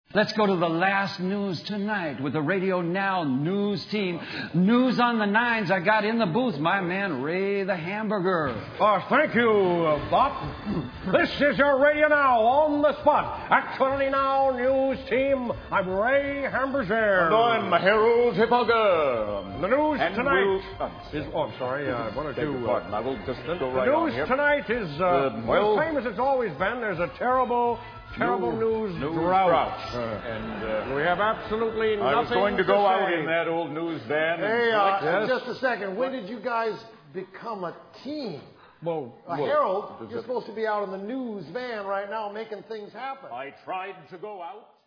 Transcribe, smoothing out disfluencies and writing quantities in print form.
Let's go to the last news tonight with the Radio Now news team. News on the nines. I got in the booth my man Ray the Hamburger. Thank you, Bob. This is your Radio Now on the spot. Actually Now news team. I'm Ray Hamburger. And I'm Harold Hippoga. The news tonight is... I'm sorry. I wanted to... Pardon. I will just go right on here. The news tonight is the same as it's always been. There's a terrible news drought. And we have absolutely nothing to say. I was going to go out in that old news van. Hey, yes. Just a second. When did you guys become a team? Well, Harold, you're supposed to be out in the news van right now making things happen. I tried to go out